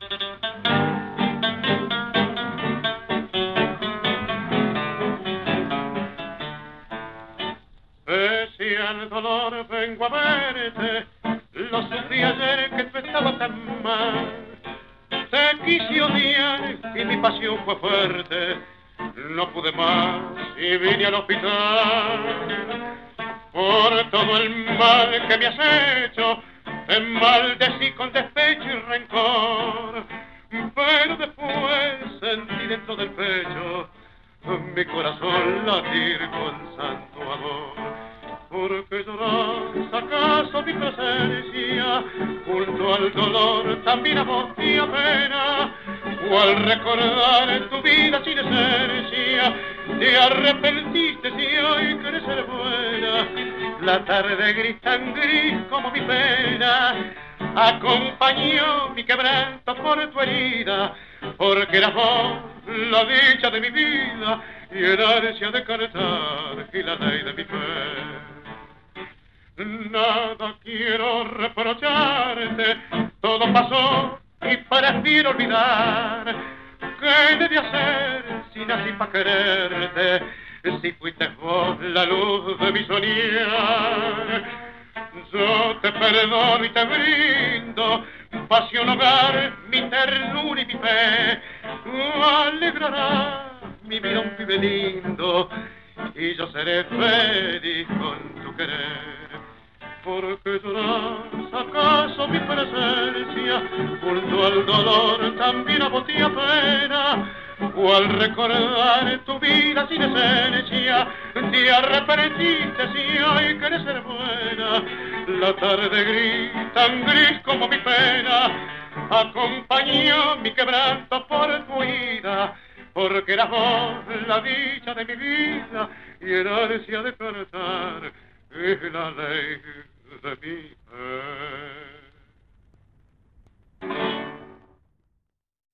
Pese al dolor vengo a verte, lo sufrí ayer que tú estabas tan mal. Te quise odiar y mi pasión fue fuerte, no pude más y vine al hospital. Por todo el mal que me has hecho, te maldecí con despecho y rencor. Pero después sentí dentro del pecho mi corazón latir con santo amor. ¿Por qué lloras acaso mi presencia? Junto al dolor también a vos y a pena. O al recordar tu vida sin esencia, te arrepentiste si hoy querés ser buena. La tarde gris tan gris como mi pena acompañó mi quebranto por tu herida, porque eras vos la dicha de mi vida y el ansia de cantar y la ley de mi fe. Nada quiero reprocharte, todo pasó y prefiero olvidar. ¿Qué debí hacer si nací pa' quererte? Si fuiste vos la luz de mi soñar. Yo te perdono y te brindo pasión, hogar, mi ternura y mi fe. Alegrará mi vida un pibe lindo y yo seré feliz con tu querer. ¿Por qué lloras acaso mi presencia? Junto al dolor también a vos te apena. O al recordar tu vida sin esencia, te arrepentiste si hoy querés ser buena. La tarde gris, tan gris como mi pena, acompañó mi quebranto por tu vida. Porque eras vos la dicha de mi vida y el ansia de cantar es la ley de mi fe.